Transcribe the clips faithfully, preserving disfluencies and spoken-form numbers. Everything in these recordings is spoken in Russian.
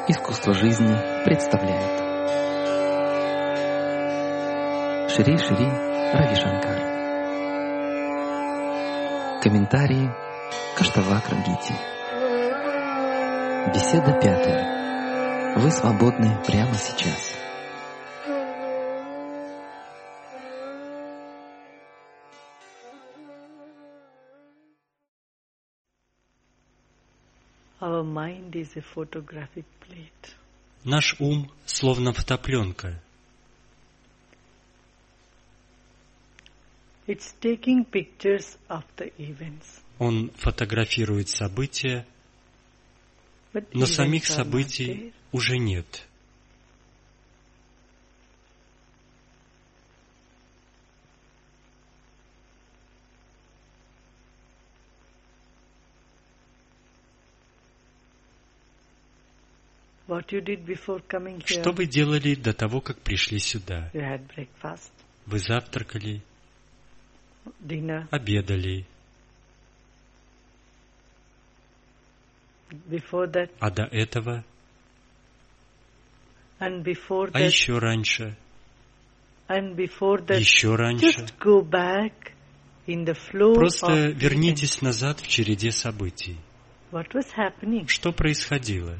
Искусство жизни представляет Шри Шри Рави Шанкар. Комментарии Каштавакра Гити. Беседа пятая. Вы свободны прямо сейчас. Our mind is a photographic plate. Наш ум словно фотопленка. It's taking pictures of the events. Он фотографирует события, But но events самих are not событий there. уже нет. What you did before coming here? Что вы делали до того, как пришли сюда? You had breakfast, Вы завтракали, dinner. обедали, Before that, а до этого, and before а that, еще раньше, and before that. еще раньше. Just go back in the flow Просто of вернитесь events. назад в череде событий. What was happening? Что происходило?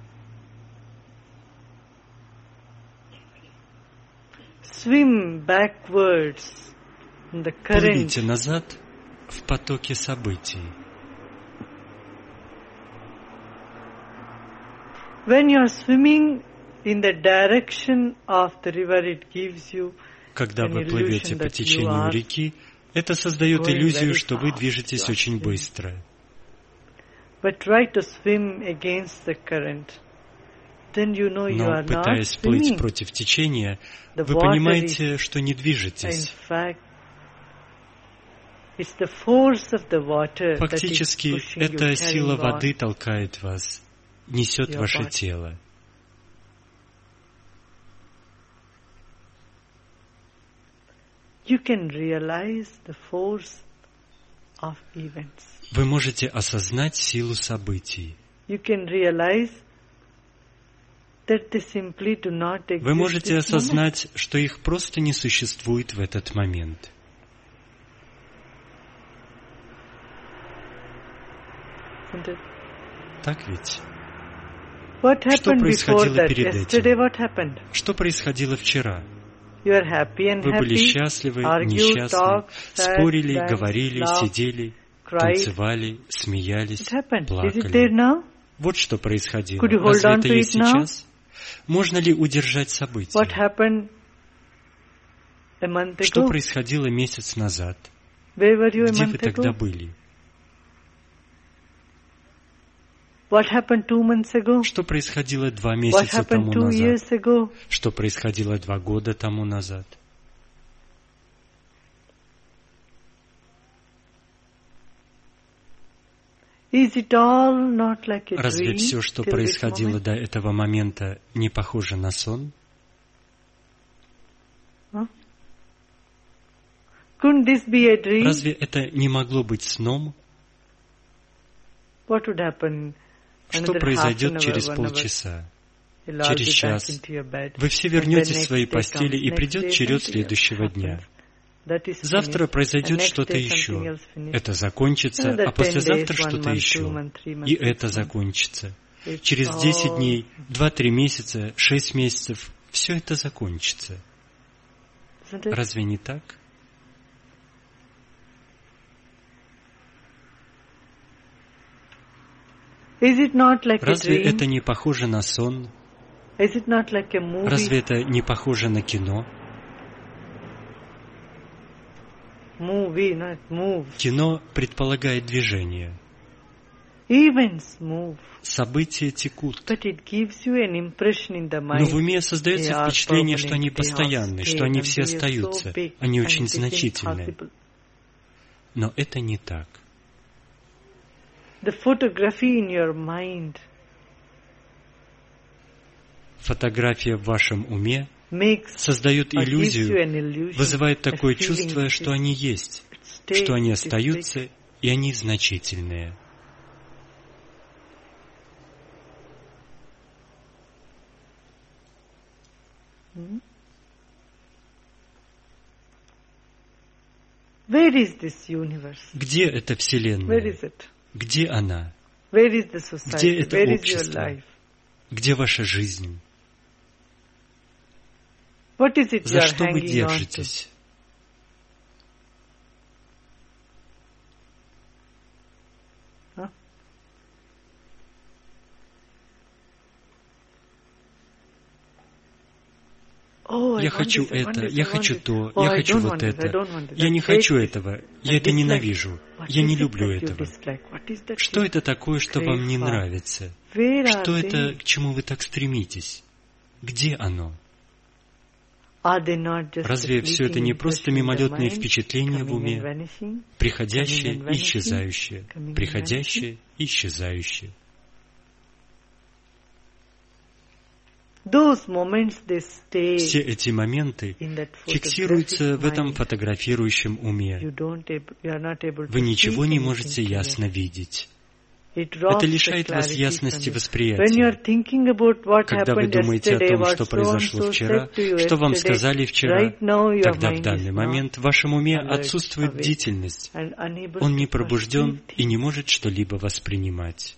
Swim backwards in the current. Плывите назад в потоке событий. When you are swimming in the direction of the river, it gives you Когда an вы плывете illusion по that you течению are реки, это создает going иллюзию, very что вы fast. движетесь You are очень swimming. быстро. But try to swim against the current. Then you know you Но, are not пытаясь плыть swimming. против течения, The вы water понимаете, что не In движетесь. fact, it's the force of the water that is Фактически, pushing you, это сила carrying on. воды толкает вас, несет Your ваше body. тело. You can realize the force of events. Вы можете осознать силу событий. You can realize that they simply do not exist. Вы можете this moment. осознать, что их просто не существует в этот момент. Isn't it? Так ведь? What Что happened before происходило that? перед Yesterday этим? what happened? Что происходило вчера? You are happy and Вы были happy, счастливы, argued, несчастны, talked, sat, спорили, danced, говорили, laughed, сидели, cried. танцевали, смеялись, What happened? Is it there плакали. now? Вот что происходило. Could you hold Разве on это to есть it now? сейчас? Можно ли удержать события? What happened a month Что ago? происходило месяц назад? Where were you a Где вы month тогда ago? были? What happened two months ago? Что происходило два What месяца happened тому two назад? years ago? Что происходило два года тому назад? Is it all not like a Разве dream все, что till this происходило moment? до этого момента, не похоже на сон? Huh? Couldn't this be a dream? Разве это не могло быть сном? What would happen? Что Another произойдет half an hour, через one hour, полчаса? you'll all Через be back час into your bed. вы все And вернетесь then в свои next day постели, comes, и next придет day черед something следующего else дня. happens. That is Завтра finished. произойдет And next что-то day еще. something else finished. Это закончится, Another а послезавтра ten days, one что-то month, two еще. month, three months, И six это months. закончится. It's Через десять all- дней, два-три месяца, шесть месяцев, все это закончится. Isn't it? Разве не так? Is it not like a Разве dream? это не похоже на сон? Is it not like a movie? Разве это не похоже на кино? Movie, not move. Кино предполагает движение. Events move. События текут. But it gives you an impression in the mind. Но в уме создается They are впечатление, что они permanent, they are постоянные, staying, что они and все they are so остаются, big, они and очень it is значительные. impossible. Но это не так. The photography in your mind Фотография в вашем уме makes создает or gives иллюзию, you an illusion, вызывает a такое feeling чувство, that что is- они есть, it stays, что они it is остаются, big. и они значительные. Where is this universe? Где эта Where Вселенная? is it? Где она? Where is the Где society? это Where is your общество? life? Где ваша жизнь? What is it you За are что вы hanging on to? держитесь? Huh? Oh, I Я want хочу this, I want это, this, я I want хочу this. то, Oh, я I хочу don't вот want this, I это. don't want this. Я I не hate хочу this. этого, I я это dislike. ненавижу, What я не is it люблю that you этого. dislike? What is that Что you это такое, что crave вам не for? нравится? Where are Что это, they? к чему вы так стремитесь? Где оно? Are they not just Разве the все это не fleeting просто impression in the мимолетные mind, впечатления в coming and уме, vanishing, приходящее coming and и vanishing, исчезающее, coming and приходящее и исчезающее? Those moments, they stay Все эти моменты in that фиксируются photographic в этом mind. фотографирующем You уме. don't ab- you are not able Вы to ничего see не anything можете clearly. ясно видеть. It robs Это the лишает вас clarity ясности from you. When you are восприятия. thinking about what Когда вы happened думаете о yesterday, том, what что so and произошло so вчера, said to you что вам yesterday, сказали вчера, right now your тогда в mind is данный not момент в вашем уме alert, отсутствует awake, бдительность. and unable Он to не пробужден perceive и не things. может что-либо воспринимать.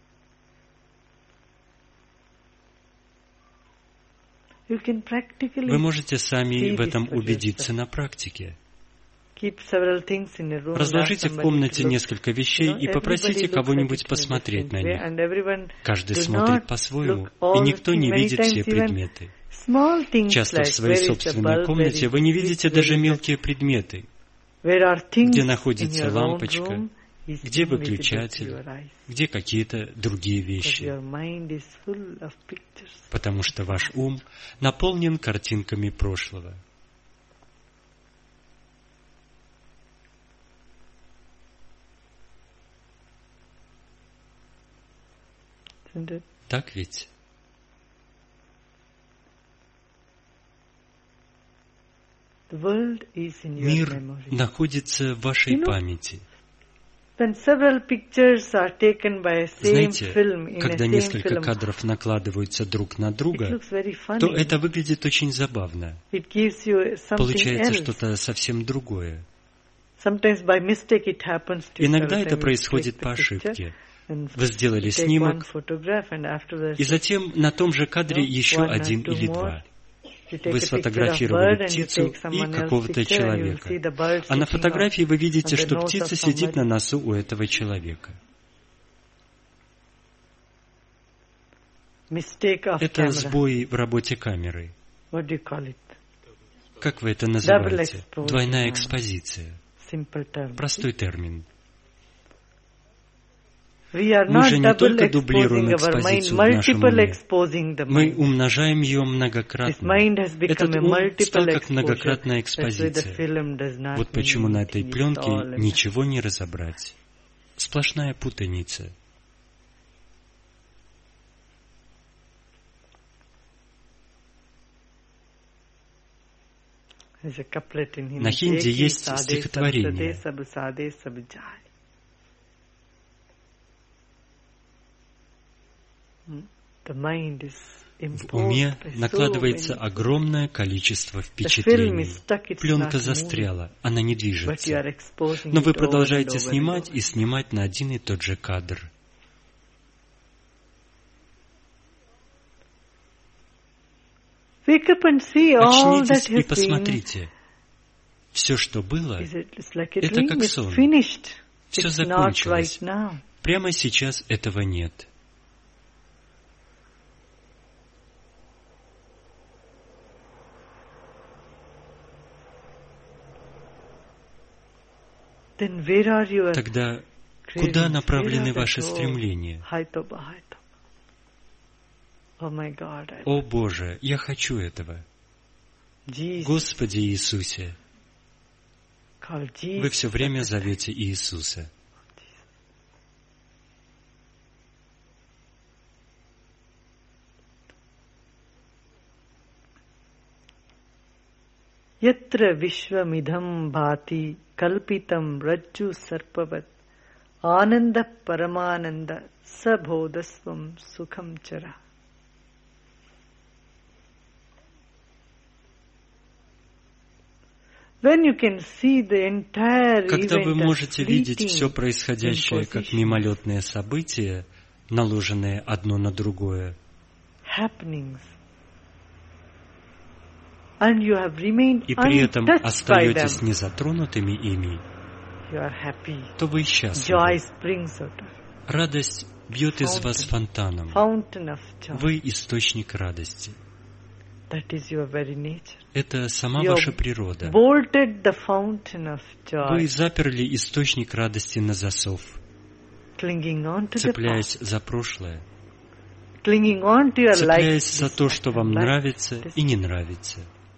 You can practically Вы можете сами see в этом this for убедиться yourself. на практике. Keep several things in a room, Разложите ask в somebody комнате to look. несколько You вещей know, и everybody попросите looks at кого-нибудь it in a посмотреть different на way, них. and everyone Каждый do смотрит not по-своему, look и all никто the не things. Many видит times все even предметы. small things Часто в like своей where is the собственной bulb, where комнате is вы не the видите switch, даже where is the- мелкие предметы, where are things где in находится your own лампочка, room is где invisible to выключатель, your eyes. где какие-то другие Because вещи. your mind is full of pictures. Потому что ваш ум наполнен картинками прошлого. Isn't it? Так ведь? The world is in your Мир memory. находится в вашей You know, памяти. When several pictures are taken by a same Знаете, film in a когда same несколько film, кадров накладываются друг на it друга, looks very funny. то это выглядит очень забавно. It gives you something Получается else. что-то совсем другое. Sometimes by mistake it happens to you. Иногда Several это times you происходит click по the picture ошибке. and Вы сделали you take one снимок, photograph and afterwards и затем на том же кадре No, еще one or один two или more. два. you take Вы a picture of сфотографировали bird and you птицу take someone и else's какого-то picture and you человека. see the bird А на sitting фотографии вы видите, on the что nose птица of сидит на somebody. носу у этого человека. Mistake of Это camera. сбой в работе камеры. What do you call it? Как вы это Double называете? exposure. Двойная экспозиция. Simple term. Простой термин. We are Мы not же не double только дублируем exposing our mind, экспозицию в нашем multiple уме. exposing the Мы mind. умножаем ее This многократно. mind has become Этот a ум multiple стал как exposure. многократная That's why the экспозиция. film does not Вот почему mean на этой anything. It's пленке all a ничего не разобрать. Сплошная путаница. There's a couplet in Hindi. На хинди Ek hi есть saade стихотворение. sab sade, sab saade sab jaye. Hmm? The mind is В imposed уме by so накладывается many- огромное количество The film впечатлений. is stuck, it's Пленка not застряла, она не moving, but you движется. are exposing Но it вы over and продолжаете over and снимать over. и снимать на один и тот же кадр. Wake up and see all that Очнитесь и has been. посмотрите. Все, что было, Is it, it's like a Это dream. как It's сон. finished. Всё It's not закончилось. right now. прямо сейчас этого нет. Then where are your Тогда cravings? куда Where направлены are the- ваши oh, стремления? Hai toba, hai toba. Oh my God. I- О Боже, я хочу этого. Jesus. Господи Иисусе, Call Jesus. вы все время зовете Иисуса. यत्र विश्वमिदं भाति कल्पितं रज्जु सर्पवत् आनंद परमानंद सबोधस्वं सुखम चरा. When you can see the entire Когда вы event as можете видеть все fleeting происходящее как impositions, мимолетное событие, наложенное одно на другое, happenings, and you have remained и при этом untouched by остаетесь them, незатронутыми ими, you are happy. то вы Joy счастливы. springs out of Радость бьет из вас фонтаном. fountain of joy. Вы источник радости. That is your very nature. Это сама You ваша природа. bolted the fountain of Вы joy, заперли источник радости на засов, clinging on to the цепляясь past, за прошлое, clinging on to your цепляясь life, за то, что вам life, нравится this- и не нравится.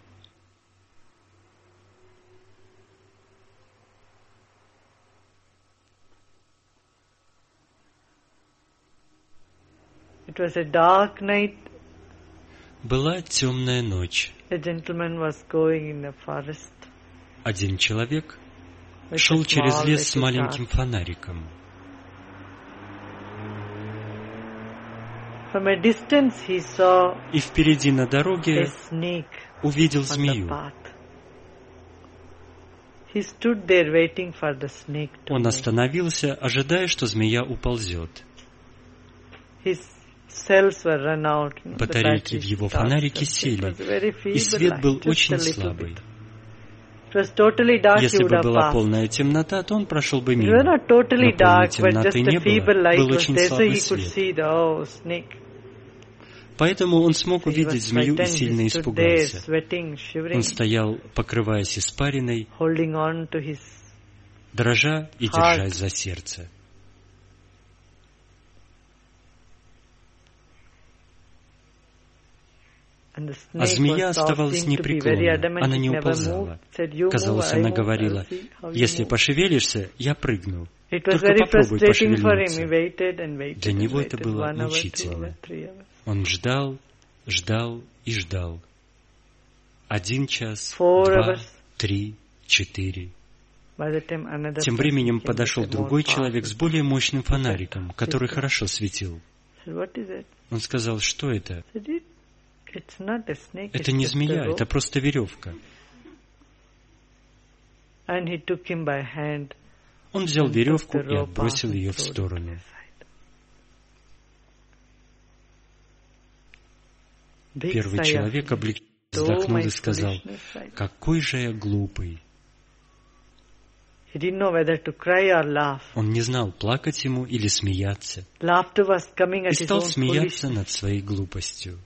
It was a dark night. Была темная ночь. A gentleman was going in the forest Один человек with шел a через small лес с little маленьким torch. фонариком. From a distance he saw И впереди на a дороге snake увидел on the змею. path. He stood there waiting for the snake to Он move. остановился, ожидая, что змея уползет. His cells were run out. The Батарейки в battery его stopped. фонарике It сели, was a very и feeble свет light, был just очень a little слабый. bit. It was totally dark, he Если would бы have была passed. полная темнота, то он прошел бы It was мимо. not totally Но полной dark, but just темноты не a feeble было, light был was очень there, so слабый he could свет. see the oh, snake. Поэтому он смог So he увидеть was змею и frightened, сильно he stood there, испугался. sweating, shivering, Он стоял, покрываясь испариной, holding on to his дрожа и Heart. держась за сердце. and the А snake змея was оставалась seemed to be very непреклонна, adamant, она it не never уползала. moved. Said, "You move, Казалось, I она move, I'll говорила, see how you если move." пошевелишься, я прыгну. It was Только very попробуй frustrating for him. He пошевельнуться. waited and waited Для and него это waited. было One hour, two мучительно. hours, three hours. Он ждал, ждал и ждал. Один час, Four два, hours. три, четыре. By the time another Тем person временем came подошел with a другой more человек с powerful более мощным фонариком, который Yes. хорошо светил. said, "What is it?" Он сказал, что это? Said, "It- It's not a snake. Это it's не just a змея, rope." это просто веревка. And he took him by hand. Он взял and took веревку the и rope отбросил off and ее в threw it сторону. aside. Big Первый sigh of человек relief. облегченно Oh, вздохнул my и сказал, foolishness, I- какой же я глупый. He didn't know whether to cry or laugh. Он не знал, плакать ему или смеяться, Laughter was coming и at his стал own смеяться foolishness. над своей глупостью.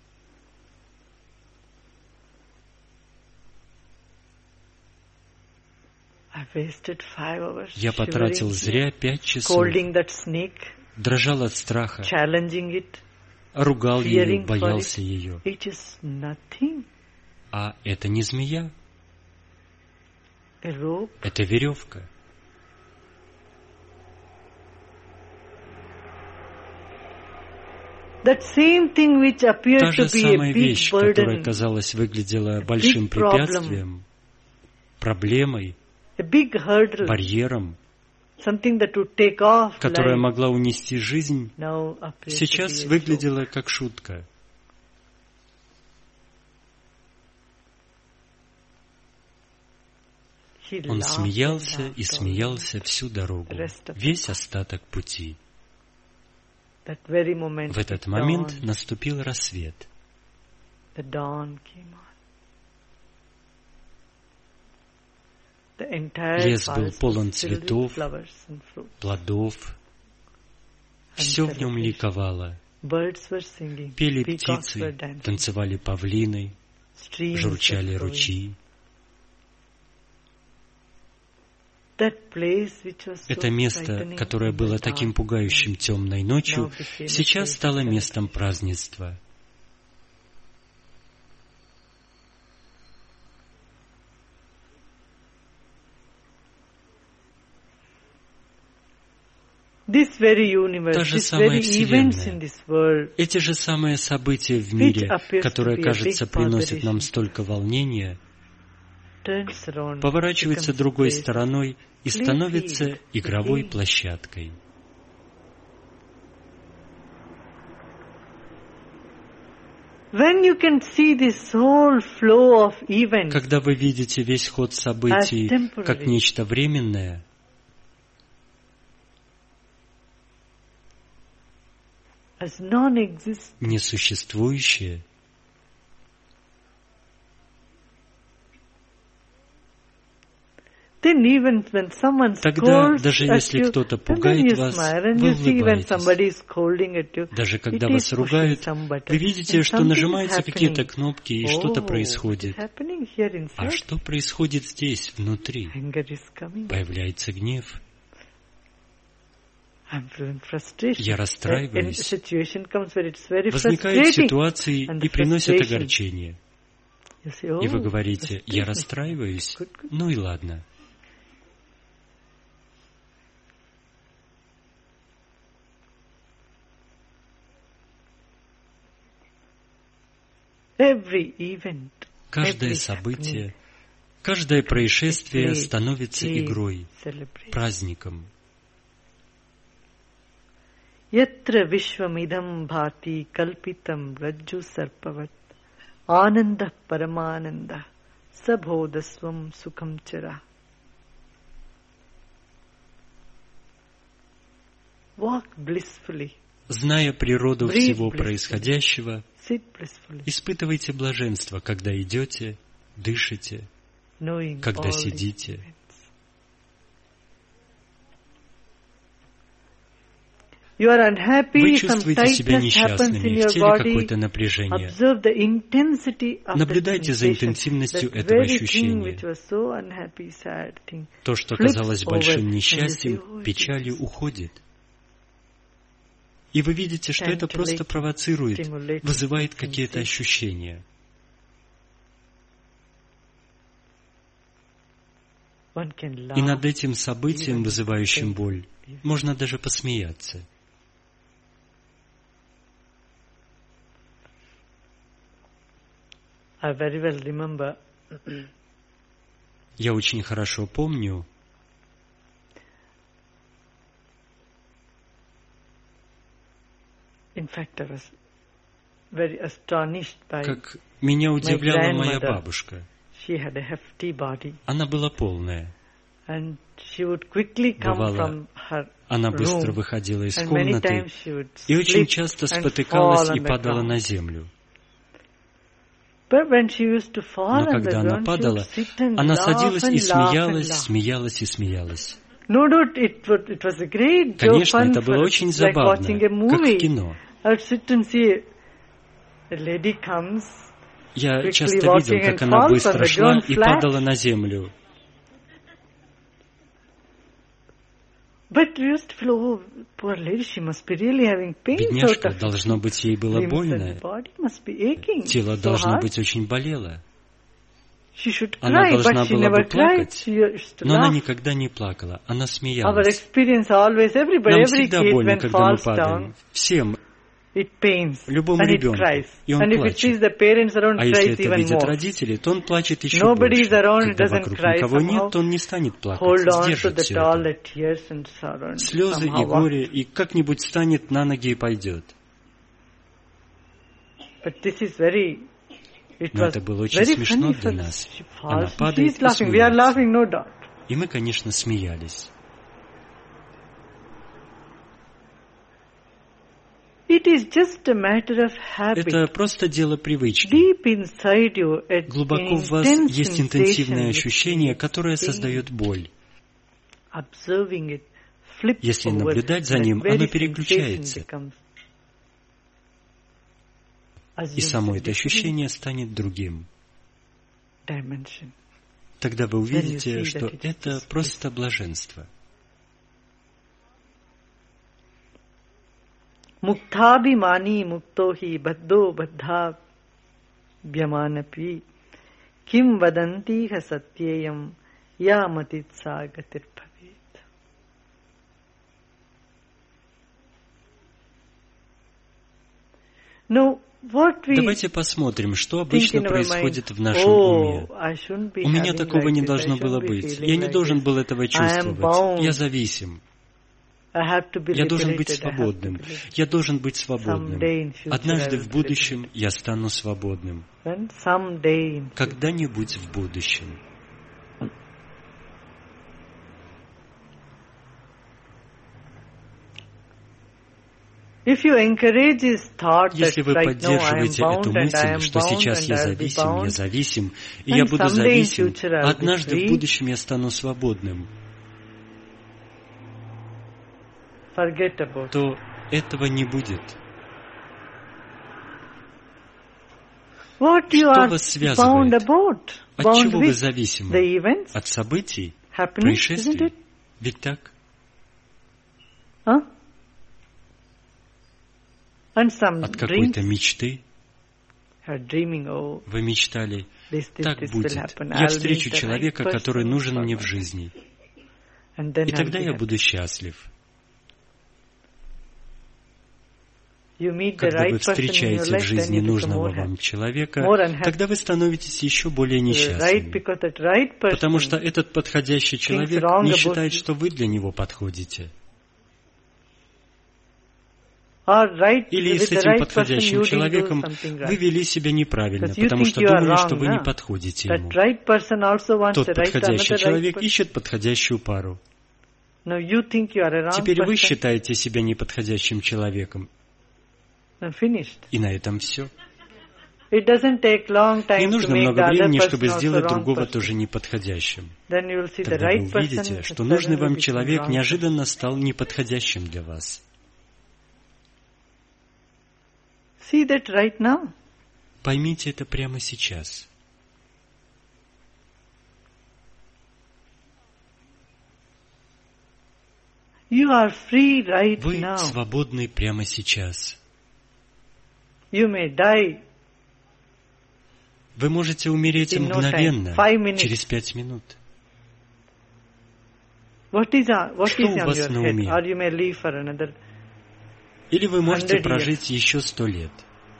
I wasted five hours Я потратил shivering, зря пять часов, holding that snake, дрожал от страха, challenging it. ругал ее, fearing for боялся it. ее. It is nothing. А это не змея, A rope. это веревка. That same thing which appeared Та же to be a самая big вещь, которая, burden, казалось, выглядела большим big problem. препятствием, проблемой, a big hurdle, барьером, something that would take off которая life, могла унести жизнь, now appears сейчас to be a выглядела как шутка. joke. He Он laughed смеялся and и laughed смеялся всю дорогу, Rest of the весь path. остаток пути. That very moment, В этот it момент dawned. наступил рассвет. The dawn came on. The entire Лес был forest полон was filled with цветов, flowers and fruit. плодов. Все в нем ликовало. Birds were singing, Пели peacocks were птицы, dancing, танцевали павлины, streams журчали were flowing. ручьи. That place which was so Это место, frightening которое in было the таким dark пугающим темной ночью, now became a сейчас place стало of местом celebration. празднества. This very universe, Та же these самая very events Вселенная. in this world, Эти же самые события в мире, appears to которые, be a кажется, big приносят нам botheration. столько волнения, turns around, поворачиваются becomes другой place. стороной и Play становятся field, игровой game. площадкой. When you can see this whole flow of events, когда вы видите весь ход событий как нечто временное, as non-existent, несуществующее, then even when someone тогда, scolds даже at если you, кто-то and then пугает you вас, smile, and вы you see when улыбаетесь. somebody is scolding at you, Даже когда it is вас pushing ругают, some button, вы видите, and что something is нажимаются какие-то happening. кнопки, и Oh, что-то what is происходит. happening here А inside? что происходит здесь, внутри? Anger is coming. Появляется гнев. I'm feeling frustration. Я And расстраиваюсь. situation comes where it's very Возникают frustrating. ситуации And и the приносят frustration. огорчение. You say, oh, И вы говорите, я frustrating. расстраиваюсь, Good, good. ну и ладно. Every event, Каждое every событие, happening, каждое происшествие great становится day, игрой, celebration. праздником. Yatra vishvamidam bhati kalpitam rajju sarpavat ananda paramananda sabhodasvam sukham chara. Walk blissfully, Зная природу Breathe всего blissfully. происходящего, sit blissfully, испытывайте блаженство, когда идете, дышите, knowing когда all these сидите. events. You are unhappy, Вы some чувствуете себя tightness happens in несчастными, your в теле body. какое-то напряжение. Observe the intensity of Наблюдайте the за sensation. интенсивностью That этого very thing ощущения. which was so unhappy, sad thing, То, что flips казалось over, большим and you see, несчастьем, oh, it печалью, is уходит. И вы видите, что это просто провоцирует, stimulating вызывает какие-то sensation. ощущения. One can И над laugh. этим событием, вызывающим боль, можно даже посмеяться. I very well remember Я очень хорошо помню, in fact I was very astonished by как меня удивляла моя grandmother. бабушка. she had a hefty body Она была полная. and she would quickly come Бывало, from her Она быстро room выходила из and many комнаты times she would и очень slip часто and спотыкалась fall и on the падала ground. на землю. But when she used to fall Но on the когда она ground, she падала, would sit and она laugh садилась and и laugh and смеялась, laugh. смеялась и смеялась. No doubt it, would, it was a great joke, Конечно, fun это было for us. очень It's like забавно, watching a как в movie. кино. I would sit and see a lady comes, Я quickly часто видел, walking как and она falls on быстро the шла ground и flat. падала на землю. But we used to feel, oh, poor lady, she must be really having pains out Бедняжка, of должно быть, ей было limbs больно. and body must be aching Тело so должно hard. быть очень болело. She should Она cry, должна but she была never бы cried. плакать, She used to но она laugh. никогда не плакала. Она Our смеялась. experience always, everybody, Нам every всегда kid больно, when когда мы falls падаем. down, Всем. it pains, Любому and it ребенку. cries. И он And if it плачет. sees the parents around, А если cries это even видят more. родители, то он плачет еще Nobody больше. is around, Когда doesn't вокруг cry никого somehow. нет, то он не станет плакать, Hold on to сдержит the все all это. the tears and sorrow and Слезы и somehow горе, и как-нибудь встанет на ноги и пойдет. But this is very, it Но was это было очень very смешно funny для for нас. she Она falls, she падает is и laughing. We are смеется. laughing, no doubt. И мы, конечно, смеялись. It is just a matter of habit. Это просто дело привычки. Deep inside you, a Глубоко в вас intense есть интенсивное sensation ощущение, which которое is создает боль. observing it, flips Если over, наблюдать за that ним, very оно sensation переключается. becomes И само это assumes a ощущение станет другим. different dimension. Тогда вы увидите, see что that it is это just просто блаженство. Muktabhimani muktohi baddho baddha vyamanapi kim vadanti ha satyayam yamatit sagatir bhavet. Now, what we Давайте посмотрим, что think обычно in our происходит mind, в нашем oh, уме. I shouldn't be У меня having такого like не this, I должно shouldn't было be быть. feeling Я не like должен this. был этого I am чувствовать. bound. Я зависим. I have to be Я должен быть liberated, I have to свободным. be liberated. Я должен быть свободным. Someday in future Однажды I will в be будущем liberated. я стану свободным. When? Someday in future. Когда-нибудь в будущем. If you encourage his thought that Если вы right now I am поддерживаете bound эту and I мысль, am что bound сейчас and я I will be зависим, я bound, зависим, и and я буду someday in зависим, future I will be однажды в free, будущем я стану свободным, forget about it. то этого не будет. What you Что are вас bound связывает? about? От Bound чего вы with зависимы? the events, От событий, happenings, isn't происшествий? it? Ведь так? Huh? And some От dreams, какой-то мечты you are dreaming, oh, вы мечтали, this, this, так this will будет. happen. Я I'll встречу meet the человека, right который person нужен for мне my в жизни, And then и I'll тогда be я happy. буду счастлив. You meet the Когда right вы person in your встречаете в life, then жизни you become нужного more вам happy. человека, More unhappy. тогда вы становитесь еще более Right, несчастными. because that right person Потому что этот подходящий человек wrong не about считает, you. что вы для него подходите. or right Или with с the этим right person подходящим you didn't do человеком something вы right. вели себя неправильно, Because you потому think что you are думали, wrong, что вы не да? подходите ему. That right person also wants Тот the right to подходящий another человек right person. ищет подходящую пару. Now you think you are a wrong Теперь вы person. считаете себя неподходящим человеком. And finished. И на этом все. It doesn't take long time Не to нужно make много the other времени, person чтобы also сделать wrong другого person. тоже неподходящим. Then you will see the Тогда вы right person увидите, что suddenly нужный вам become человек wrong неожиданно стал неподходящим для вас. person. See that right now. Поймите это прямо сейчас. You are free right Вы now. свободны прямо сейчас. You may die Вы можете умереть In no мгновенно, time. Five minutes. через пять минут. What is on, what Что is у on вас your на head? уме? Or you may live for another. Или вы можете Hundred years. прожить еще сто лет.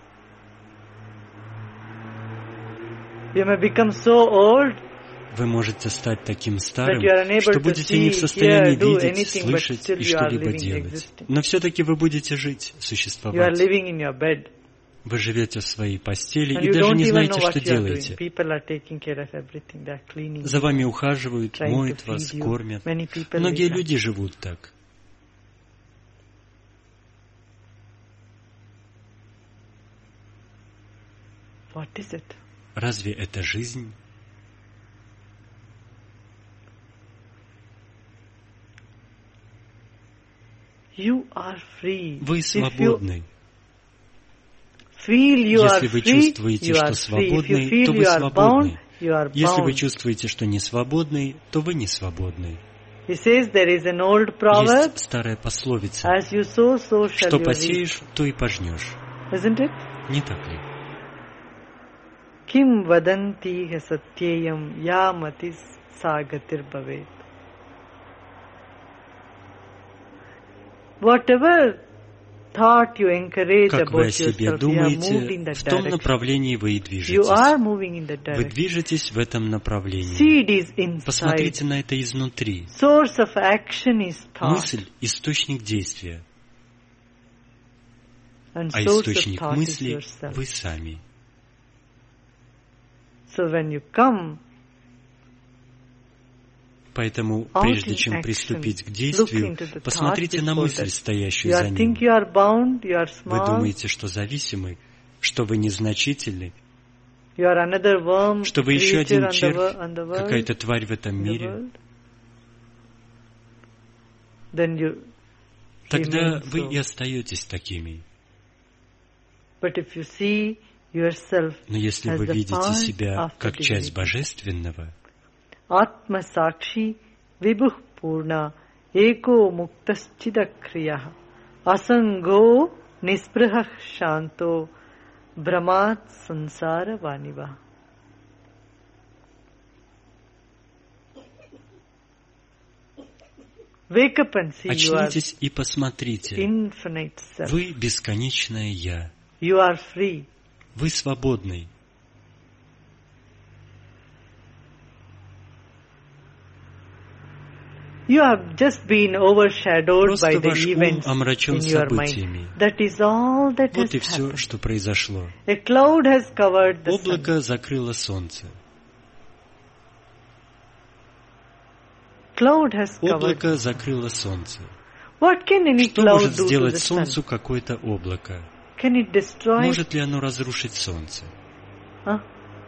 You may become so old Вы можете стать таким that старым, you are unable что to будете не в see, состоянии hear, do видеть, anything, but слышать still и you are что-либо living, делать. existing. Но все-таки вы будете жить, You are существовать. living in your bed. Вы живете в своей постели And и you даже don't не even know знаете, what что you are doing. делаете. People are taking care of everything. They are cleaning. За вами ухаживают, trying to моют feed вас, you. кормят. Many people Многие live люди живут так. What is it? Разве это жизнь? You are free. Вы If you свободны. feel you are Если вы free, чувствуете, you что are free. If you свободны, feel то вы you are bound, свободны. you are Если вы bound. чувствуете, что не свободны, то вы не свободны. He says there is an old proverb, Есть старая пословица: as you sow, so shall что you reap. посеешь, то и пожнешь. Isn't it? Не так ли? Kim vadanti ha satyayam yamatis sagatir bhavet. Whatever thought you encourage Как вы о about себе yourself, you are moved думаете, in that в том direction. направлении вы и You движетесь. are moving in that Вы direction. движетесь в этом направлении. Seed is inside. Посмотрите на это изнутри. Source of action is thought. Мысль – источник действия, And а source of источник thought is мысли yourself. – вы сами. So when you come Поэтому, out прежде in чем action, приступить к look действию, into the посмотрите thought на before мысль, that. стоящую You за are ним. think you are bound, you are Вы small, думаете, что зависимы, что вы незначительны, you are another worm, что вы еще creature один on the червь, wo- on the world, какая-то тварь в этом in the мире. world. Then you Тогда remain вы so. и остаетесь такими. But if you see yourself Но если as вы the видите part себя of the как часть divinity, божественного, Atma Sakshi Vibhuh Purna Eko Muktaschidakriyah Asango Nisprahah Shanto Brahmat Sansara Vaniva. Wake up and see you are очнитесь и посмотрите. infinite self. Вы бесконечное Я. You are free. Вы свободны. You have just been overshadowed by Просто the ваш ум events омрачен in your событиями. mind. That is all that Вот и has все, happened. что произошло. A cloud has covered the sun. Облако закрыло солнце. Cloud has covered. Облако закрыло солнце. What can any Что cloud может do to the сделать sun? солнцу какое-то облако? Can it destroy? Может ли оно разрушить солнце? Huh?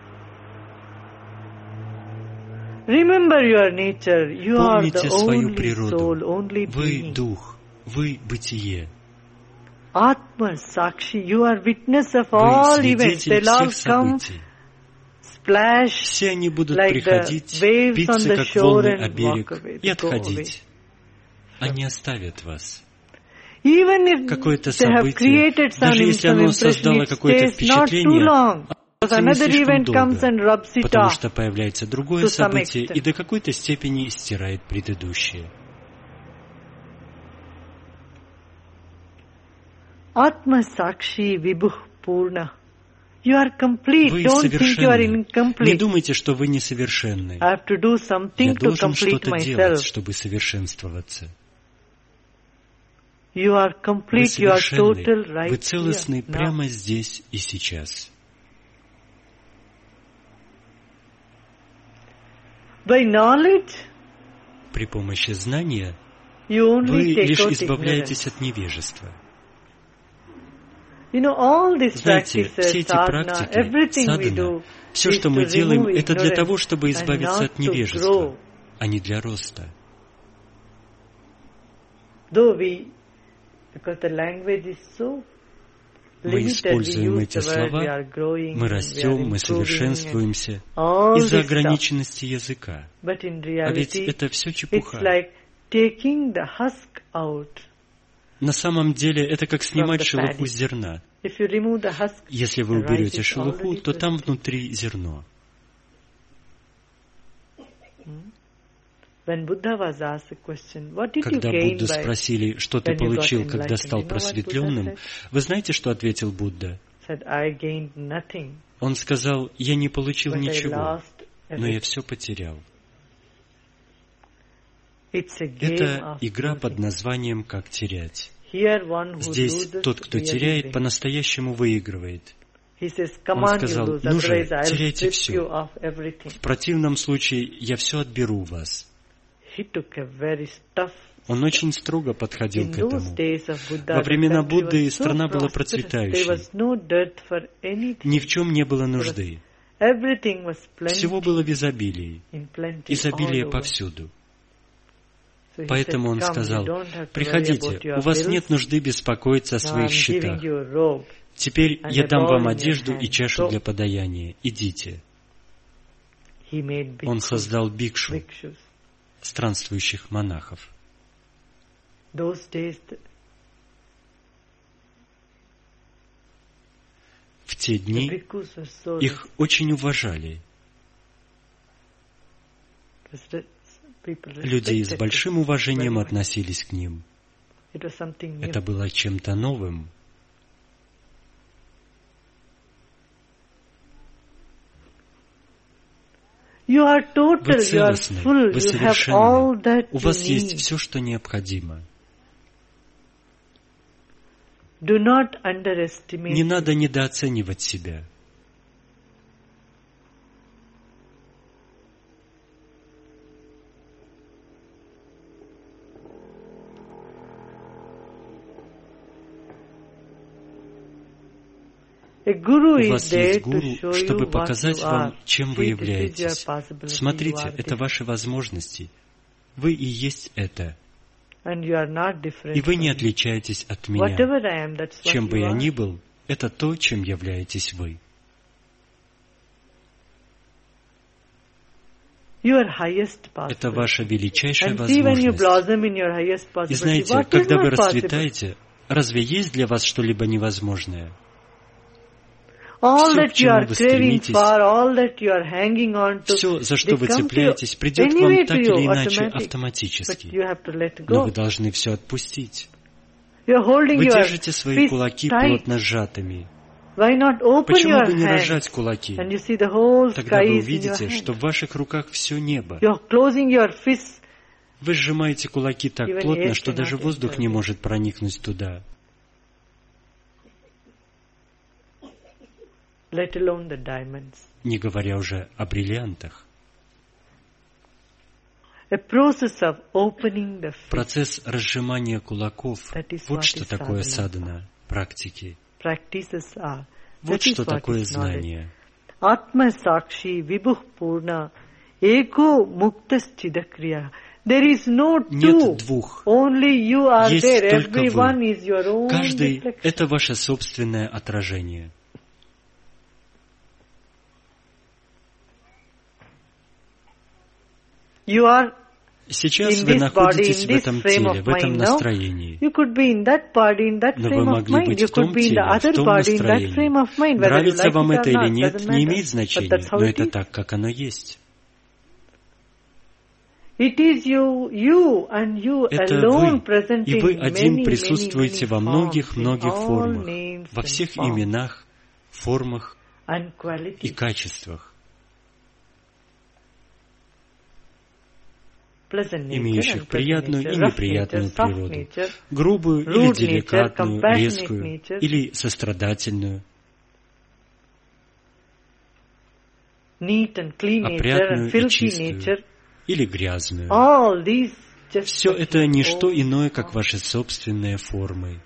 Remember your nature. You are the Помните свою only природу. soul, only Вы being. дух, вы бытие. Atma Sakshi, you are witness of Вы all events. свидетель They'll all всех come, событий. splash Все они будут like приходить, the waves on биться the как shore волны and о берег walk away, и go away. отходить. Они оставят вас. Even if Какое-то they have событие, created some, даже если some оно impression, создало it какое-то stays not too впечатление, long. Because не another слишком event comes and долго, rubs it потому off. что появляется другое to some событие extent. и до какой-то степени стирает предыдущее. Atma Sakshi Vibhuh Purna. You are complete. Вы Don't think you are совершенны. Не incomplete. думайте, что вы несовершенны. I have to do something Я to должен complete что-то делать, myself. чтобы совершенствоваться. You are Вы complete. You are совершенны. total right Вы целостны here, now. прямо здесь и сейчас. By knowledge, При помощи знания you only вы take лишь out избавляетесь ignorance. от невежества. You know, all these Знаете, practices, все эти sadhana, практики, everything we садхана, do, все, is что to мы делаем, remove это для того, ignorance чтобы and избавиться not от to невежества, grow. а не для роста. Though we, because the language is so Мы limited, we используем use эти the word, we слова, are growing, мы we are растем, мы improving, совершенствуемся all из-за this stuff. ограниченности языка. But in А ведь reality, это все it's чепуха. like taking the husk out. На самом деле это как снимать the шелуху paddy. с зерна. If you remove the husk, Если вы the rice уберете is шелуху, already то там present. внутри зерно. When Buddha was asked a question, what did you Когда gain Будду by? спросили, что ты when you got получил, когда enlightened? стал You know what просветленным, Buddha вы знаете, что ответил Будда? Said, I gained nothing, Он сказал, я не получил but I ничего, lost но я everything. все потерял. It's a game Это of игра под losing. названием «Как терять». Here one who Здесь loses тот, кто really теряет, wins. по-настоящему выигрывает. He says, come on, you сказал, lose, ну же, otherwise I'll теряйте strip всё. you of everything. В противном случае я все отберу у вас. He took a very tough. Он очень строго подходил In к those этому. days of Buddha, Во the времена country Будды was so страна была prosperous. процветающей. There was no dirt for anything. Ни в чем не было нужды. Everything was plenty. Всего было в изобилии. In plenty Изобилие all over. повсюду. So he Поэтому said, он "Come, сказал, you don't have to worry приходите, about your у вас bills. нет нужды беспокоиться о Now своих I'm giving счетах. you a robe Теперь and я a дам bowl вам in your одежду hand." и чашу So для подаяния. Идите. he made Он bhikkhus, создал бикшу, bhikshus. странствующих монахов. Those days, the- В те the дни bhikkhus were so их очень уважали. respected. People Люди с respected большим them уважением very much. относились к ним. It was something new. Это было чем-то новым. You are total, Вы you are целостны, full, вы you have all совершенны. that У you вас есть need. все, что необходимо. Do not underestimate. Не надо недооценивать себя. A guru У is вас there есть to гуру, show чтобы you what показать you вам, are. чем вы See, this is your являетесь. possibility, you Смотрите, are это this. ваши возможности. Вы и есть это. And you are not different И вы не from me. отличаетесь от меня. Whatever I am, that's what Чем бы you я are. ни был, это то, чем являетесь вы. Your highest Это possibility. ваша величайшая And see when you возможность. blossom in your highest И possibility, знаете, what is когда вы not possible? расцветаете, разве есть для вас что-либо невозможное? All Всё, that к you чему are вы craving стремитесь, for, all that you are hanging on to, Все, за что they вы come to you цепляетесь, придет к anyway вам так to you или иначе automatic. But автоматически. you have to let Но go. вы должны все отпустить. You are holding Вы your держите свои fist кулаки tight. плотно сжатыми. Why not open Почему your бы не hands? разжать кулаки? And you see the whole Тогда sky вы is in your увидите, hand. что в ваших руках все небо. You are closing your fists Вы сжимаете кулаки так Even плотно, air что cannot даже воздух не enter. может проникнуть туда. Let alone the diamonds. Не говоря уже о бриллиантах. A process of opening the fist. Процесс разжимания кулаков That is — вот what что is такое sadhana. садхана, практики. Practices are. Вот That is что what такое is knowledge. знание. Atma Sakshi Vibhuh Purna Eko Muktas Chidakriya. There is no two. Нет двух. Only you are Есть there. только Everyone вы. is your own Каждый — reflection. это ваше собственное отражение. You are Сейчас in вы this находитесь body, в in этом this frame теле, of в этом mind now. настроении. You could be in that body, in that Но вы frame of могли mind. быть You в том could be in the теле, в other том body, in that frame настроении. of mind. Whether you Нравится like вам it это or или not, нет, doesn't не matter. имеет But значения, that's how но it это is. так, как оно есть. It is you, you and you Это alone вы, present и вы in один many, присутствуете many, во many многих-многих forms, in all формах, names во and всех forms именах, формах and и qualities. качествах, Pleasant nature, имеющих unpleasant приятную nature, и rough неприятную nature, soft природу, nature, грубую или rude nature, деликатную, compassionate резкую nature, или сострадательную, neat and clean nature and опрятную и filthy чистую nature. или грязную. All these just Все what это you не что own. иное, как ваши собственные формы.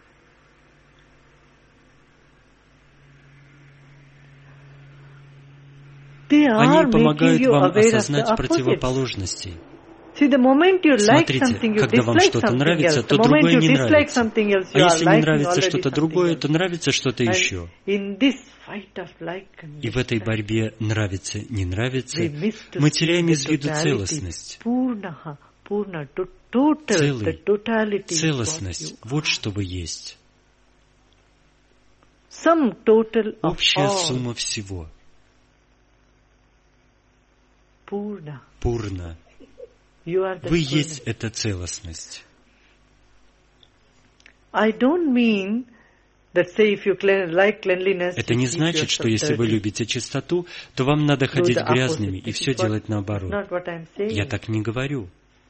They are Они making помогают you вам aware of the осознать opposites. противоположности. See, the moment you like Смотрите, something, you когда вам dislike что-то something нравится, else. то The moment другое you не dislike нравится. something else, you А are если не liking нравится already что-то something другое, else. то нравится что-то And еще. in this fight of like and И в этой dislike, борьбе нравится, не нравится, we miss to мы see теряем the из виду totality. целостность. Purnaha, purna, to- total, the Целый, totality is what целостность, you вот are. что вы есть. Some total of Общая all. сумма всего. Purna. Пурна. You are the Вы fullness. есть эта целостность. I don't mean that say if you clean, like cleanliness, Это you не keep значит, что yourself если вы dirty. любите чистоту, то вам надо Do ходить the грязными opposite. и This все is what- делать that's наоборот. not what I'm saying. Я так не говорю.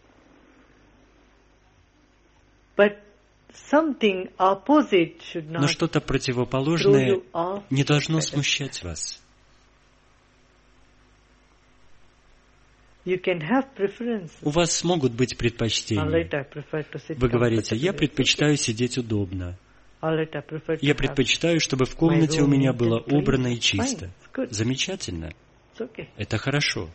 But something opposite should Но not что-то throw противоположное you off. не должно the pedestal. смущать вас. You can have preferences. У вас могут быть All right, предпочтения. I prefer to sit Вы говорите, я comfortably. предпочитаю сидеть удобно. All right, I prefer to Я have- предпочитаю, чтобы в комнате у room меня neat было and clean. убрано и Fine, чисто. it's good. Замечательно. It's okay. Это хорошо.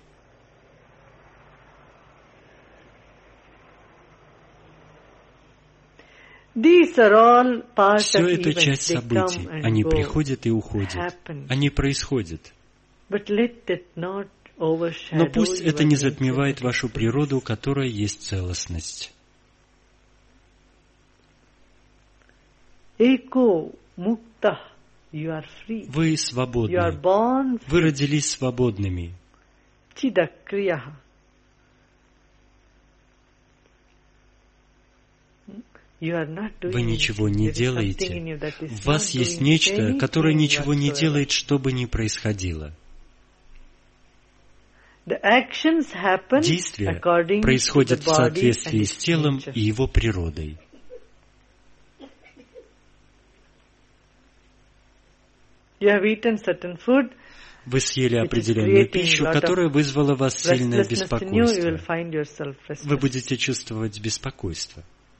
These are all part Все of это events. часть They событий. come and Они go, приходят и уходят. happen. Они происходят. But let that not overshadow Но пусть your это не nature затмевает that вашу is природу, которая есть целостность. Eko mukta, you are free. Вы You are свободны. born Вы родились свободными. chidakriya. You are not doing Вы ничего anything. не There is something делаете. in you that is В вас not есть doing нечто, anything которое ничего не whatsoever. делает, что бы ни происходило. The actions happen Действие according происходит to в the body соответствии and с its телом nature. и его природой. You have eaten certain food, Вы съели which is определенную creating пищу, lot of которая вызвала в вас сильное restlessness in you, you will беспокойство. find yourself Вы restless. будете чувствовать беспокойство.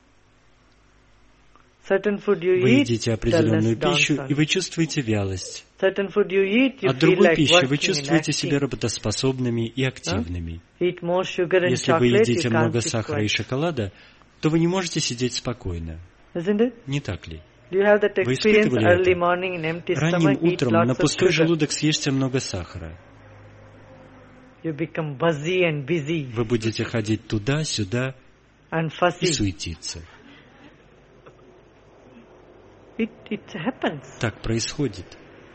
Certain food you Вы eat, едите dullness, определенную пищу, downtrodden. и вы чувствуете вялость. Certain food you eat, you От feel другой like пищи working вы and чувствуете себя acting. работоспособными и активными. Eat more sugar and Если вы chocolate, едите you много can't sit сахара и quiet. шоколада, то вы не можете сидеть спокойно. Isn't it? Не так ли? Do you have that Вы experience испытывали early это? morning in empty Ранним stomach, eat утром на lots of пустой sugar. желудок съешьте много сахара. You become buzzy and busy Вы будете ходить туда-сюда and и fussy. суетиться. It, it happens. Так происходит.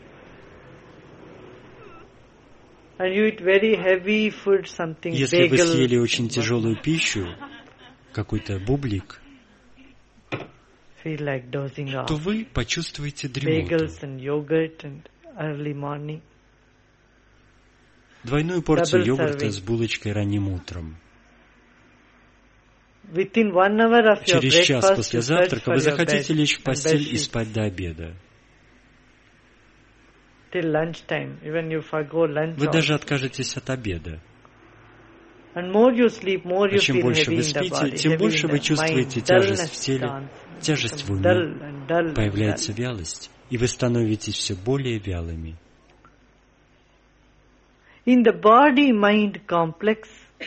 And you eat very heavy food, something Если вы bagel. съели очень and тяжелую whatnot. пищу, какой-то бублик, Feel like dozing off. то вы почувствуете дремоту. Bagels and yogurt and early morning. Двойную порцию Double йогурта serving. с булочкой ранним утром. within one hour of your Через час breakfast, после you search завтрака for вы your захотите bed лечь в and постель bed и sheets. спать до обеда. Till lunchtime, even you forgo lunch Вы даже also. откажетесь от обеда. And more you sleep, more А you чем feel больше heavy вы in the спите, body, тем heavy больше in вы the чувствуете mind, тяжесть dullness в теле, dance, тяжесть в become уме, dull and dull and появляется dull. вялость, и вы становитесь все более вялыми. In the body-mind complex,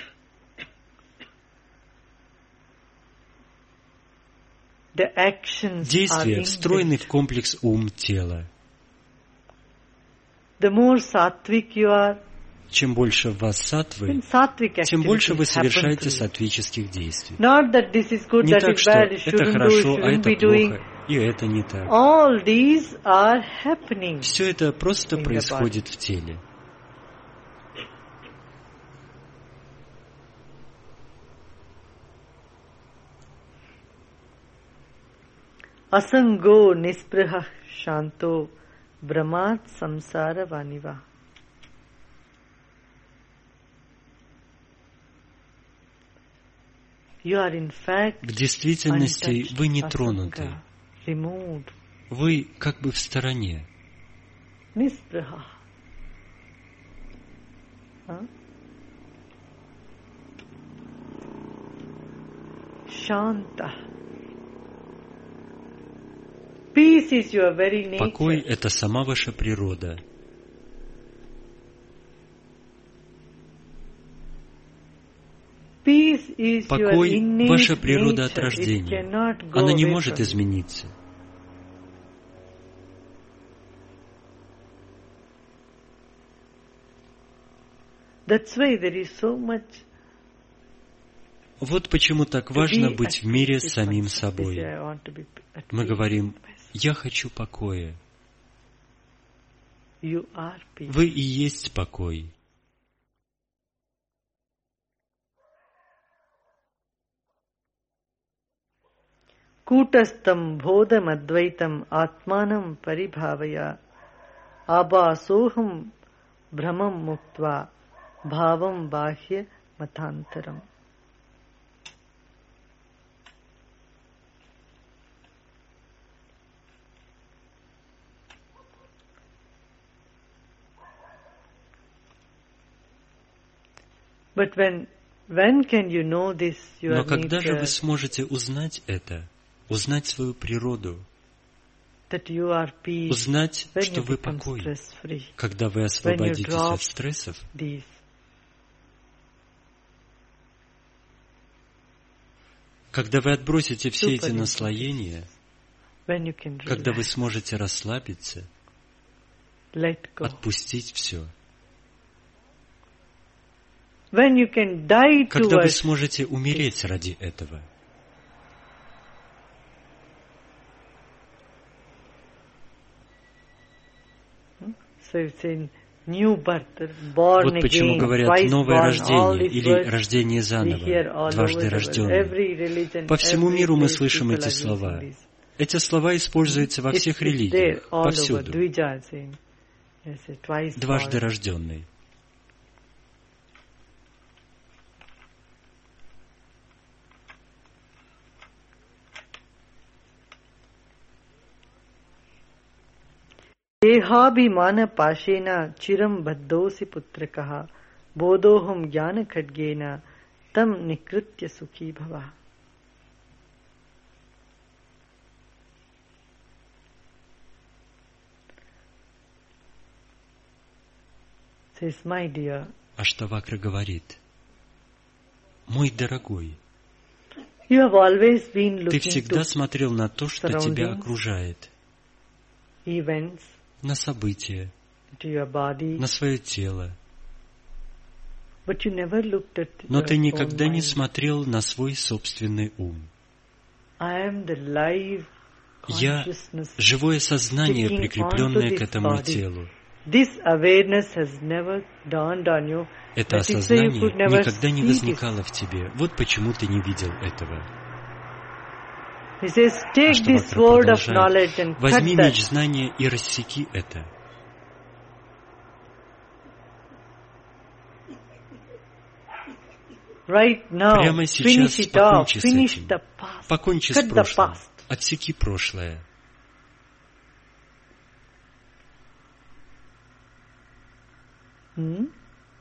the actions are Действия встроены в inbuilt. комплекс ум-тело. The more sattvic you are, Чем больше в вас саттвы, then sattvic тем больше вы activities happen совершаете through you. саттвических действий. Not that this is good, Не that так, is что bad, you это shouldn't do, хорошо, а shouldn't это be doing. плохо, и это не так. All these are happening. Все это просто in the происходит в теле. Asango nispraha shanto brahmat samsara vaniva. You are in fact В действительности untouched, вы не тронуты. asanga, removed, Вы как бы в стороне. nispraha. Huh? Shanta. Peace is your very nature. Покой — это сама ваша природа. Peace is your Покой — innate ваша природа от nature. It рождения. cannot go Она не away может from you. измениться. That's why there is so much Вот почему так to важно be быть at в мире peace with самим myself. собой. They say, I want to be at Мы peace говорим: with myself. «Я хочу покоя». You are peace. Вы и есть покой. Kutastam bodham advaitam atmanam paribhavaya abhasoham brahmam muktva bhavam bahya matantaram. But when when can you know this? Your Но когда же nature, вы сможете узнать это, узнать свою природу, that you are peace, узнать, when что you вы become покой, stress-free? когда вы освободитесь drop от стрессов, These. когда вы отбросите все эти Super наслоения, When you can когда вы relax, сможете расслабиться, let go. отпустить все, When you can die когда вы towards, сможете умереть ради этого. so it's in new birth, born Вот почему again, говорят twice новое born, all рождение these или words рождение we заново, hear all дважды over the world. рожденный. Every religion, По всему every миру мы place слышим people эти are слова. using this. Эти слова используются во It's- всех it's религиях, there all over. повсюду. Dvija is saying, yes, twice Дважды born. рожденный. देहाभिमान पाशेन चिरम बद्धोसि पुत्र कहा बोधोहम ज्ञान खड्गेन तम निकृत्य सुखी भवा. Says, my dear, Аштавакра говорит: «Мой дорогой, you have always been ты looking всегда to смотрел на то, что тебя surroundings, окружает, events, на события, to your body, на свое тело, but you never looked at но your ты никогда own не mind. смотрел на свой собственный ум. I am the live Я consciousness. — живое сознание, sticking прикрепленное onto к this этому body. телу. This awareness has never dawned on you. Это That is why you осознание could never никогда не see возникало в тебе. Вот почему ты не видел этого. this. He says, take this Аштавакра sword of продолжает: knowledge and cut возьми that. меч знания и рассеки это. Right now, Прямо сейчас finish it off, покончи с finish этим. the past, Покончи с cut the прошлым. past. Отсеки прошлое. Hmm?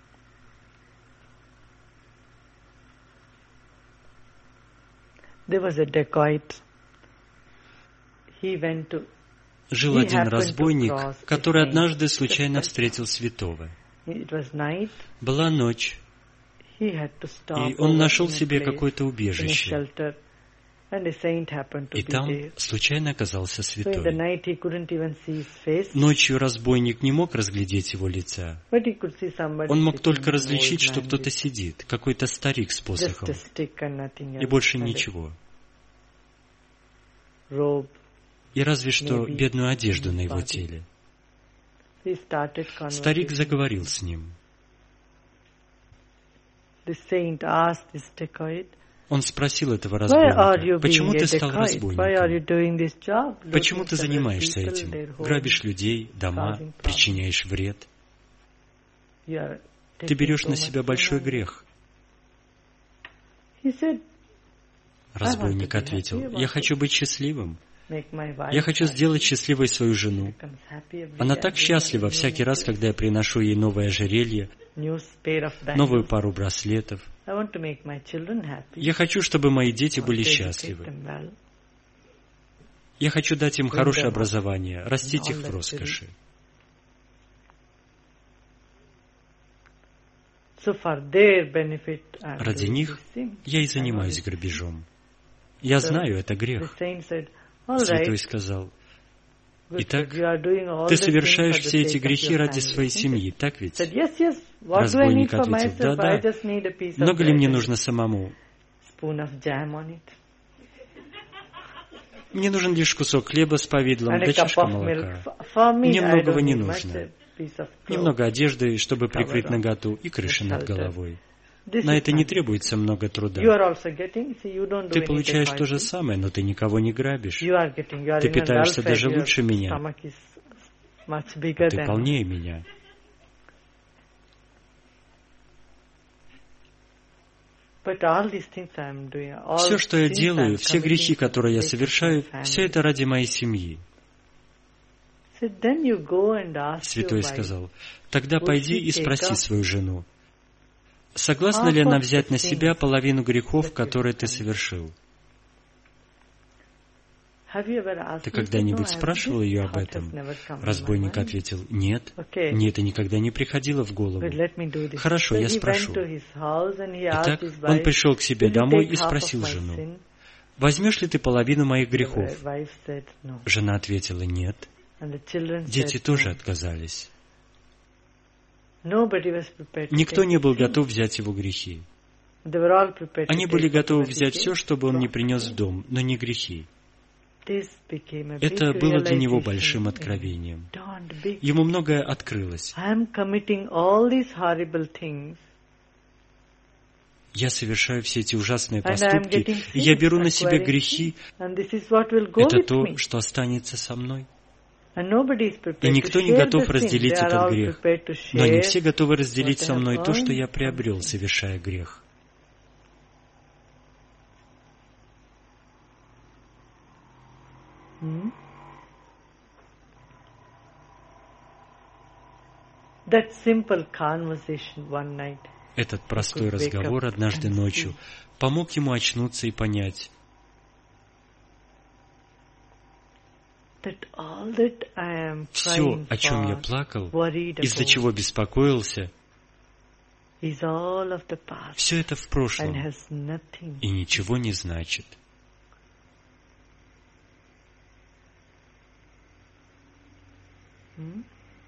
There was a dacoit. He went to Жил He один happened to разбойник, cross the который saint. однажды случайно встретил святого. It was night. Была ночь, He had to stop и он over нашел in a себе place, какое-то in a убежище. shelter, and a saint happened to И be там there. случайно оказался So in the святой. night he couldn't even see his face, Ночью разбойник не мог разглядеть его лица. but he could see somebody Он мог sitting, только an различить, old что man кто-то with сидит, какой-то старик с just посохом, a stick and nothing и else, больше and a ничего. robe. И разве что Maybe бедную одежду на его body. теле. He started Старик conversation. заговорил с ним. The saint asked this dacoit, Он спросил этого "Why are разбойника, you почему being ты a стал dacoit? Why are you разбойником? doing this job? Почему Looting ты several занимаешься people, этим? their homes. Грабишь людей, дома, causing problems. причиняешь вред. You are Ты taking берешь so на much себя большой money." грех. He said, Разбойник I want to be ответил, happy, I я want хочу быть счастливым. make my wife Я хочу happy. сделать счастливой свою жену. Becomes happy every Она day. так I счастлива bring her a всякий new раз, когда я приношу ей новое ожерелье, new pair of bangles. новую пару браслетов. I want to make my children happy. Я хочу, чтобы мои дети I want были to educate счастливы. them well. Я хочу дать им Bring хорошее them up образование, растить in их all в that роскоши. So for their benefit, I am Ради doing них this thing. я и I занимаюсь want it. грабежом. Я So знаю, это The грех. saint said, all Святой right, сказал, good, итак, good, you are doing all ты these things совершаешь for the все эти sake of грехи your ради family, своей isn't it? семьи, так ведь? Said, yes, yes. What do I need Разбойник for ответил, myself? I да-да, just need a piece of много ли bread мне and нужно самому? spoon of jam on it. Мне нужен лишь кусок хлеба с повидлом, And да a cup чашка of milk. молока. For- For me, Мне I многого don't не need much, нужно. a piece of cloth. Немного одежды, чтобы прикрыть Cover up. наготу, и крыши над Shelter. головой. This На is это не fine. требуется много You труда. are also getting, see, you don't do Ты any получаешь то же dacoity. самое, но ты никого не грабишь. You are getting, you are Ты in a питаешься well-fed, даже your лучше меня. stomach is much bigger Ты than полнее меня. But all these things I am doing, all Все, что я sins I am делаю, все грехи, committing которые я for the sake of совершаю, my все family. это ради моей семьи. So then you go and ask Святой your wife, сказал, тогда would пойди she и спроси take up свою жену, согласна half ли она of взять the на себя sins половину грехов, that you которые ты have совершил? have you ever asked Ты me? She said, когда-нибудь "No, I- спрашивал this ее об thought has этом? never come in my Разбойник mind." ответил, нет, Okay. мне это никогда не приходило в голову. But let me do this. Хорошо, So я he спрошу. went to his house and he asked Итак, his он wife, пришел к себе "Will you домой take и half of спросил my жену, sin?" возьмешь ли ты половину моих грехов? The wife said, "No." Жена ответила, нет. And the children Дети said, тоже "No." отказались. Nobody was prepared to Никто take не был the sin. готов взять его грехи. They were all prepared to Они take были готовы whatever he взять gave. все, что бы он не So принес в дом, но не грехи. this became a Это big было для него realization большим in откровением. dawned big. Ему многое открылось. I am committing all these horrible things, Я совершаю все эти ужасные and I am поступки, getting и я sins, беру на себя acquiring грехи. sins, and this is what will go Это with то, me. что останется со мной. And nobody is prepared И никто to не share готов the sin. разделить They are этот all грех. prepared to Но не share все готовы разделить what со they мной have то, что earned я from приобрел, sin. совершая грех. Hmm? That simple conversation one night Этот простой разговор однажды ночью помог ему очнуться и понять, that all that I am все, crying о чем я for, плакал, worried из-за about, чего беспокоился, is all of the past все это в and прошлом has nothing. и ничего не значит. Hmm?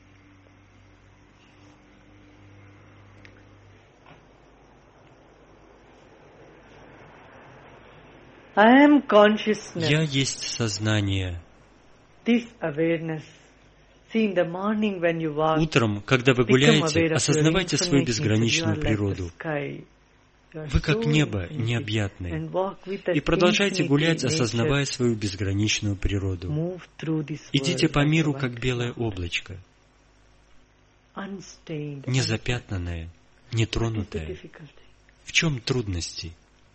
I am consciousness. Я есть сознание. This awareness. See, in the morning when you walk, Утром, когда вы become гуляете, aware of your осознавайте свою infinite nature. You безграничную are like the природу. sky. You are Вы как so небо infinite. необъятное. And walk with that И продолжайте infinity гулять, nature. осознавая свою безграничную природу. Move through this Идите world по like миру, a как white белое cloud. облачко, Unstained. незапятнанное, What is the нетронутое. difficulty? В чем трудности?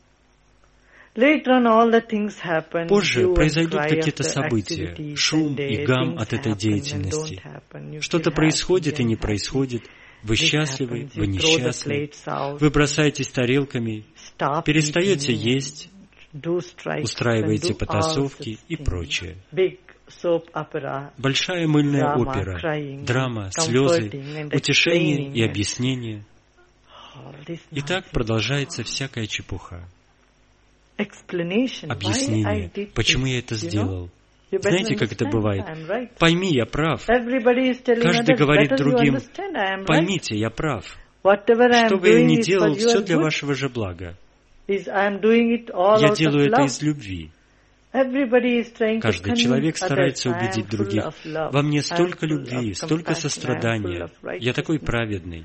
Позже произойдут какие-то события, шум и гам от этой деятельности. Что-то происходит и не происходит. Вы счастливы, вы несчастливы. Вы бросаетесь тарелками, перестаете есть, устраиваете потасовки и прочее. Большая мыльная опера, драма, слезы, утешение и объяснение. И так продолжается всякая чепуха. Объяснение, почему я это сделал. Знаете, как это бывает? Пойми, я прав. Каждый говорит другим, поймите, я прав. Что бы я ни делал, все для вашего же блага. Я делаю это из любви. Каждый человек старается убедить других. Во мне столько любви, столько сострадания. Я такой праведный.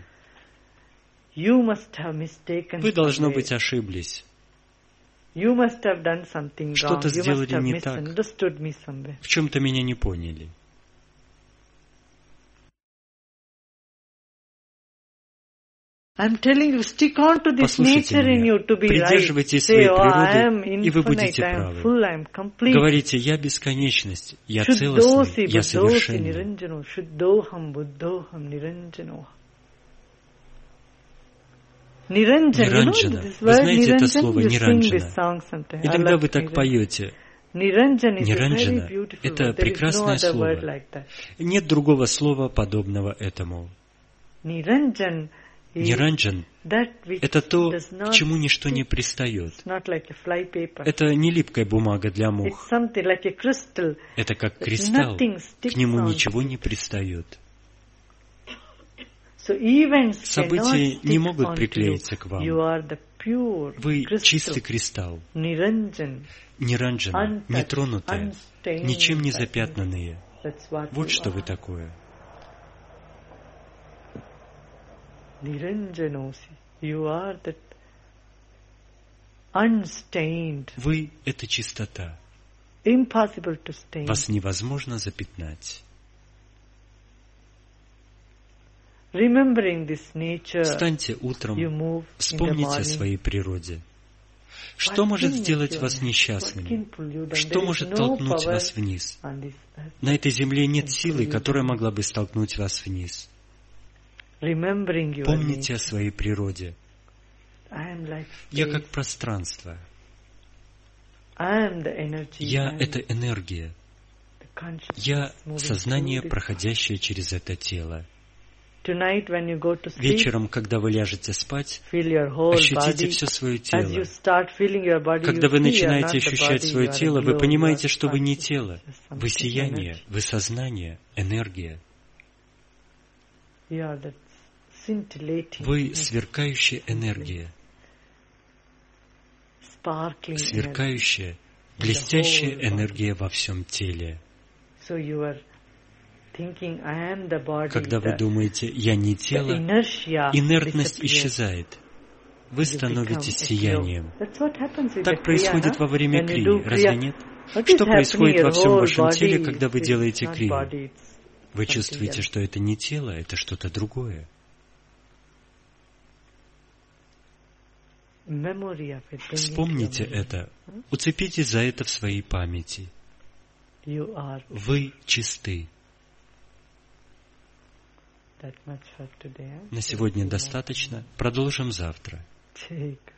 Вы, должно быть, ошиблись. Что-то сделали не так. В чем-то меня не поняли. Послушайте меня, придерживайтесь своей природы, и вы будете правы. Говорите, я бесконечность, я целостный, я совершенный. Ниранджана. Вы знаете это слово Ниранджана? Иногда вы так поете. Ниранджана – это прекрасное слово. Нет другого слова, подобного этому. Ниранджан – это то, к чему ничто не пристает. Это не липкая бумага для мух. Это как кристалл, к нему ничего не пристает. События не могут приклеиться к вам. Вы чистый кристалл. Ниранджана, нетронутая, ничем не запятнанные. Вот что вы такое. Вы — это чистота. Вас невозможно запятнать. Встаньте утром, вспомните о своей природе. Что может сделать вас несчастным? Что может толкнуть вас вниз? На этой земле нет силы, которая могла бы столкнуть вас вниз. Помните о своей природе. Я как пространство. Я — это энергия. Я — сознание, проходящее через это тело. Вечером, когда вы ляжете спать, ощутите все свое тело. Когда вы начинаете ощущать свое тело, вы понимаете, что вы не тело. Вы сияние, вы сознание, энергия. Вы сверкающая энергия. Сверкающая, блестящая энергия во всем теле. Когда вы думаете, я не тело, инертность исчезает. Вы становитесь сиянием. Так происходит во время крии, разве нет? Что происходит во всем вашем теле, когда вы делаете крию? Вы чувствуете, что это не тело, это что-то другое. Вспомните это, уцепитесь за это в своей памяти. Вы чисты. На сегодня достаточно. Продолжим завтра.